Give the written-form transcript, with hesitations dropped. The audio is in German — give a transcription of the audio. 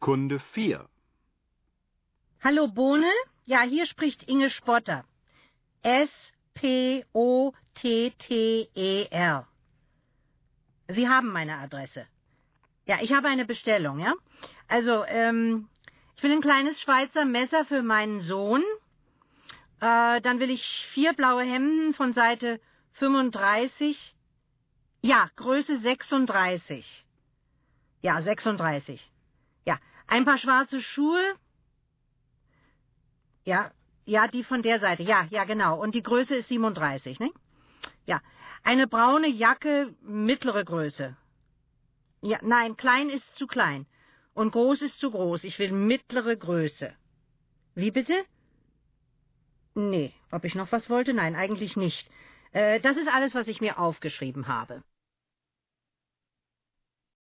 Kunde 4. Hallo Bohne? Ja, hier spricht Inge Spotter. Spotter. Sie haben meine Adresse. Ja, ich habe eine Bestellung, ja? Also, ich will ein kleines Schweizer Messer für meinen Sohn. Dann will ich 4 blaue Hemden von Seite 35. Ja, Größe 36. Ja, 36. Ja, ein paar schwarze Schuhe. Ja, die von der Seite. Ja, genau. Und die Größe ist 37, ne? Ja, eine braune Jacke, mittlere Größe. Ja, nein, klein ist zu klein. Und groß ist zu groß. Ich will mittlere Größe. Wie bitte? Nee, ob ich noch was wollte? Nein, eigentlich nicht. Das ist alles, was ich mir aufgeschrieben habe.